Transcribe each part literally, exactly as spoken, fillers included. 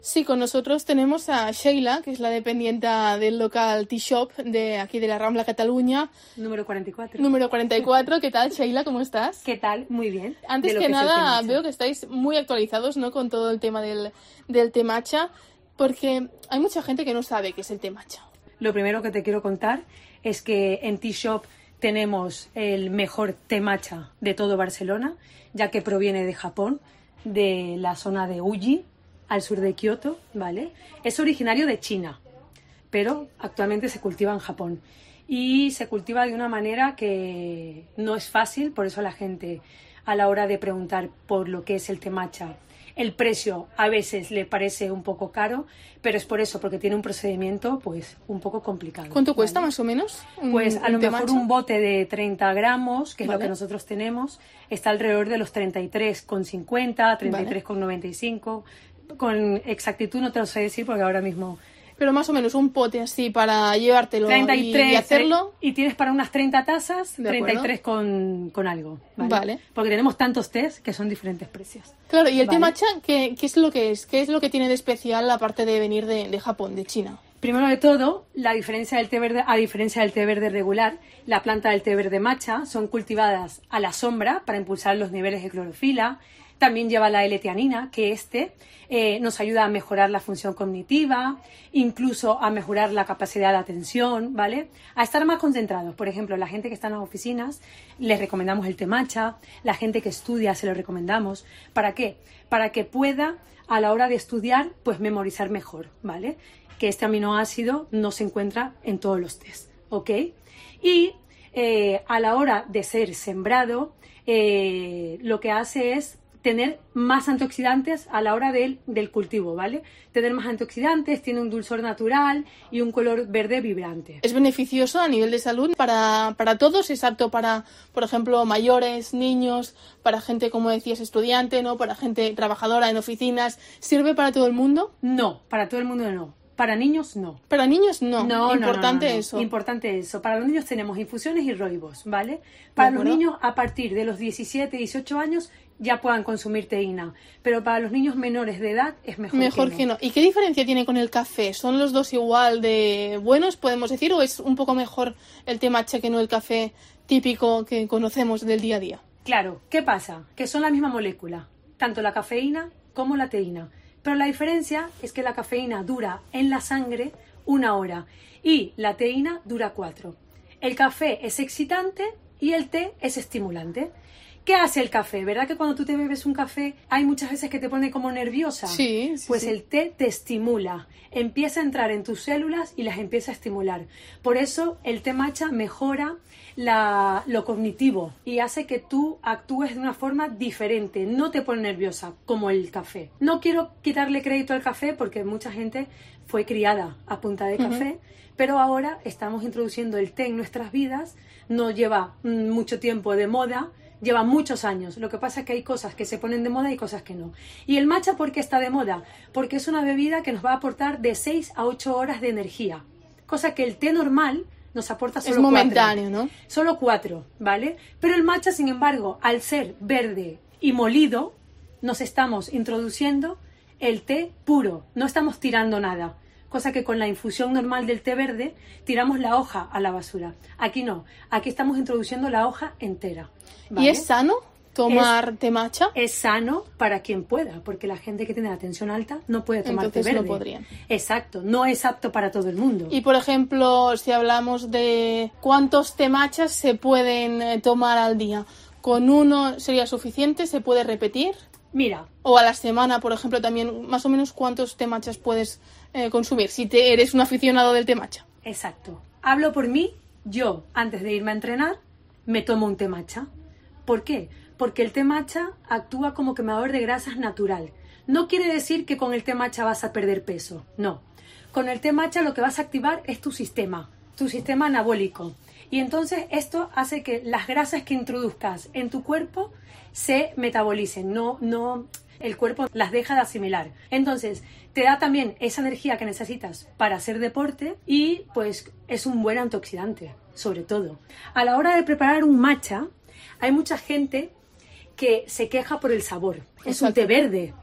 Sí, con nosotros tenemos a Sheila, que es la dependienta del local Tea Shop de aquí de la Rambla Cataluña. Número cuarenta y cuatro. Número cuarenta y cuatro. ¿Qué tal, Sheila? ¿Cómo estás? ¿Qué tal? Muy bien. Antes que, que nada, veo que estáis muy actualizados, ¿no?, con todo el tema del, del té matcha, porque hay mucha gente que no sabe qué es el té matcha. Lo primero que te quiero contar es que en Tea Shop tenemos el mejor té matcha de todo Barcelona, ya que proviene de Japón, de la zona de Uji, al sur de Kioto, ¿vale? Es originario de China, pero actualmente se cultiva en Japón. Y se cultiva de una manera que no es fácil, por eso la gente, a la hora de preguntar por lo que es el té matcha, el precio a veces le parece un poco caro, pero es por eso, porque tiene un procedimiento pues un poco complicado. ¿Cuánto cuesta, ¿vale? Más o menos? Un, pues a lo mejor matcha? Un bote de treinta gramos, que es ¿Vale? Lo que nosotros tenemos, está alrededor de los treinta y tres con cincuenta, treinta y tres con noventa y cinco. Con exactitud no te lo sé decir porque ahora mismo... Pero más o menos un pote así para llevártelo treinta y tres, y, y hacerlo. Y tienes para unas treinta tazas, ¿De treinta y tres acuerdo? con, con algo. ¿vale? Vale. Porque tenemos tantos tés que son diferentes precios. Claro, y el ¿vale? té matcha, ¿qué, ¿qué es lo que es? ¿Qué es lo que tiene de especial aparte de venir de, de Japón, de China? Primero de todo, la diferencia del té verde, a diferencia del té verde regular, la planta del té verde matcha son cultivadas a la sombra para impulsar los niveles de clorofila. También lleva la L-teanina, que este eh, nos ayuda a mejorar la función cognitiva, incluso a mejorar la capacidad de atención, ¿vale? A estar más concentrados. Por ejemplo, la gente que está en las oficinas, les recomendamos el té matcha. La gente que estudia, se lo recomendamos. ¿Para qué? Para que pueda, a la hora de estudiar, pues memorizar mejor, ¿vale? Que este aminoácido no se encuentra en todos los tés, ¿ok? Y eh, a la hora de ser sembrado, eh, lo que hace es tener más antioxidantes a la hora del, del cultivo, ¿vale? Tener más antioxidantes, tiene un dulzor natural y un color verde vibrante. ¿Es beneficioso a nivel de salud para, para todos? ¿Es apto para, por ejemplo, mayores, niños, para gente, como decías, estudiante, ¿no? Para gente trabajadora en oficinas? ¿Sirve para todo el mundo? No, para todo el mundo no. Para niños no. Para niños no. No, Importante no, no, no, no. eso. Importante eso. Para los niños tenemos infusiones y roibos, ¿vale? Para los niños a partir de los diecisiete, dieciocho años ya puedan consumir teína, pero para los niños menores de edad es mejor, mejor que, no. que no. ¿Y qué diferencia tiene con el café? ¿Son los dos igual de buenos, podemos decir, o es un poco mejor el té matcha que no el café típico que conocemos del día a día? Claro, ¿qué pasa? Que son la misma molécula, tanto la cafeína como la teína, pero la diferencia es que la cafeína dura en la sangre una hora y la teína dura cuatro. El café es excitante y el té es estimulante. ¿Qué hace el café? ¿Verdad que cuando tú te bebes un café hay muchas veces que te pone como nerviosa? Sí, sí. Pues sí. el té te estimula, empieza a entrar en tus células y las empieza a estimular. Por eso el té matcha mejora la, lo cognitivo y hace que tú actúes de una forma diferente, no te pone nerviosa como el café. No quiero quitarle crédito al café porque mucha gente fue criada a punta de café, uh-huh. pero ahora estamos introduciendo el té en nuestras vidas, no lleva mm, mucho tiempo de moda, lleva muchos años. Lo que pasa es que hay cosas que se ponen de moda y cosas que no. ¿Y el matcha por qué está de moda? Porque es una bebida que nos va a aportar de seis a ocho horas de energía, cosa que el té normal nos aporta solo es momentáneo, cuatro. ¿no? Solo cuatro, ¿vale? Pero el matcha, sin embargo, al ser verde y molido, nos estamos introduciendo el té puro, no estamos tirando nada. Cosa que con la infusión normal del té verde tiramos la hoja a la basura. Aquí no, aquí estamos introduciendo la hoja entera, ¿vale? ¿Y es sano tomar es, té matcha? Es sano para quien pueda, porque la gente que tiene la tensión alta no puede tomar Entonces té verde. no podrían. Exacto, no es apto para todo el mundo. Y por ejemplo, si hablamos de cuántos té matchas se pueden tomar al día, ¿con uno sería suficiente? ¿Se puede repetir? Mira. O a la semana, por ejemplo, también, más o menos, ¿cuántos té matchas puedes eh, consumir si te, eres un aficionado del té matcha? Exacto. Hablo por mí, yo, antes de irme a entrenar, me tomo un té matcha. ¿Por qué? Porque el té matcha actúa como quemador de grasas natural. No quiere decir que con el té matcha vas a perder peso, no. Con el té matcha lo que vas a activar es tu sistema, tu sistema anabólico. Y entonces esto hace que las grasas que introduzcas en tu cuerpo se metabolicen, no, no, el cuerpo las deja de asimilar. Entonces, te da también esa energía que necesitas para hacer deporte y pues es un buen antioxidante, sobre todo. A la hora de preparar un matcha, hay mucha gente que se queja por el sabor. Es un té verde,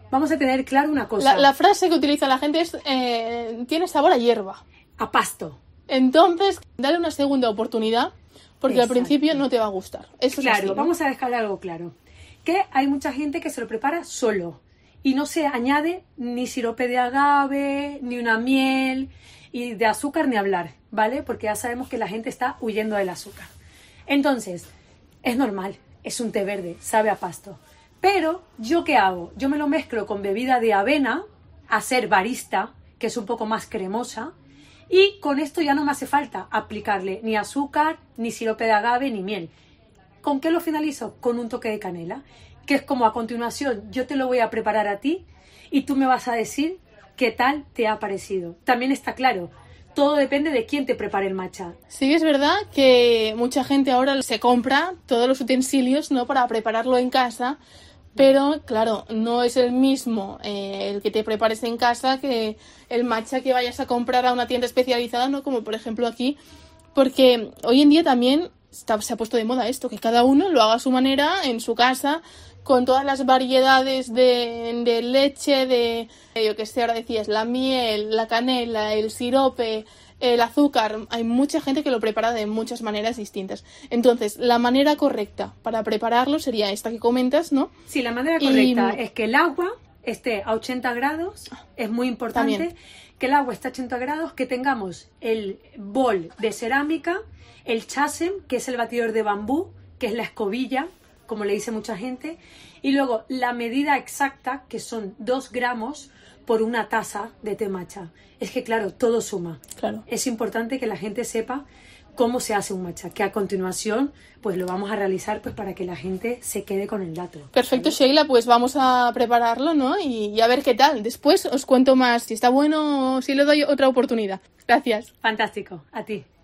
vamos a tener claro una cosa. La, la frase que utiliza la gente es, eh, tiene sabor a hierba. A pasto. Entonces, dale una segunda oportunidad, porque Exacto. al principio no te va a gustar. Eso Claro, es así, ¿no? vamos a dejar algo claro. Que hay mucha gente que se lo prepara solo y no se añade ni sirope de agave, ni una miel, y de azúcar ni hablar, ¿vale? Porque ya sabemos que la gente está huyendo del azúcar. Entonces, es normal, es un té verde, sabe a pasto. Pero, ¿yo qué hago? Yo me lo mezclo con bebida de avena, a ser barista, que es un poco más cremosa, y con esto ya no me hace falta aplicarle ni azúcar, ni sirope de agave, ni miel. ¿Con qué lo finalizo? Con un toque de canela, que es como a continuación yo te lo voy a preparar a ti y tú me vas a decir qué tal te ha parecido. También está claro, todo depende de quién te prepare el matcha. Sí, es verdad que mucha gente ahora se compra todos los utensilios, ¿no?, para prepararlo en casa, pero claro, no es el mismo eh, el que te prepares en casa que el matcha que vayas a comprar a una tienda especializada, ¿no?, como por ejemplo aquí, porque hoy en día también está, se ha puesto de moda esto, que cada uno lo haga a su manera en su casa, con todas las variedades de, de leche, de, yo que sé, ahora decías, la miel, la canela, el sirope, el azúcar. Hay mucha gente que lo prepara de muchas maneras distintas. Entonces, la manera correcta para prepararlo sería esta que comentas, ¿no? Sí, la manera Y- correcta es que el agua esté a ochenta grados, es muy importante También. que el agua esté a ochenta grados, que tengamos el bol de cerámica, el chasem, que es el batidor de bambú, que es la escobilla, como le dice mucha gente, y luego la medida exacta, que son dos gramos por una taza de té matcha. Es que claro, todo suma. Claro. Es importante que la gente sepa cómo se hace un matcha, que a continuación pues lo vamos a realizar pues para que la gente se quede con el dato. Perfecto, Sheila, pues vamos a prepararlo, ¿no? Y, y a ver qué tal. Después os cuento más si está bueno o si le doy otra oportunidad. Gracias. Fantástico, a ti.